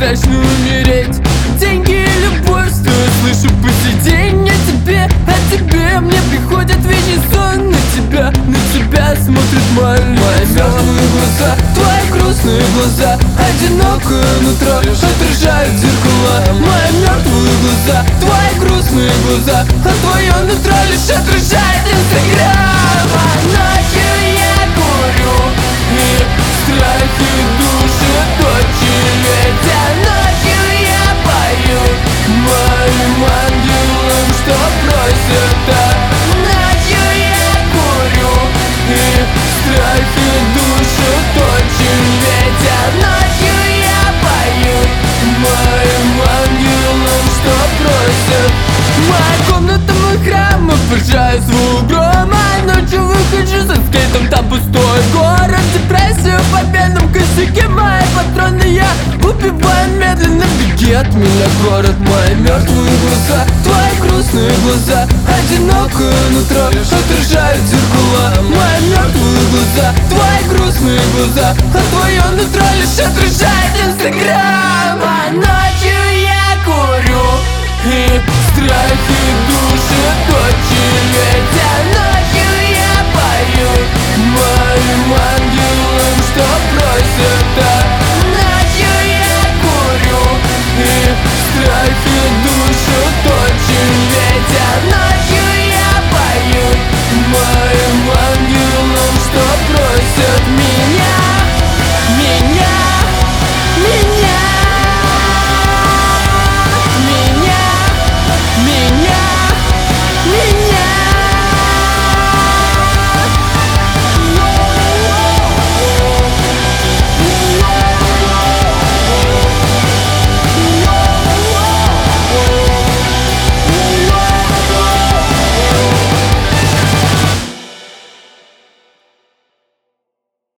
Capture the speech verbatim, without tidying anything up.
страшно умереть. Деньги и любовь, что я слышу по сей день. Не тебе, а тебе мне приходят вечный сон. На тебя, на тебя смотрят мои мои мертвые глаза, твои грустные глаза, одинокое нутро отражают зеркала. Мои мертвые глаза, твои грустные глаза, а твое нутро лишь отражает Инстаграм. А ночью я курю и страхи душат очень ветя. Ночью я пою моим ангелам, что просят так. Ночью я курю и страхи душат очень ветя. Ночью я пою моим ангелам, что просят. Моя комната, мой храм, обожаю звук грома. Ночью выхожу со скейтом, там пустой город. Депрессию в победном косяке, мои патроны я убиваю медленно. Беги от меня, город, мои мертвые глаза, твои грустные глаза, одинокое нутро отражают зеркала. Мои мертвые глаза, твои грустные глаза, а твое нутро лишь отражает Инстаграм. А ночью я курю и страхи душат очень ветя. Ночью я пою моим ангелам, что просят.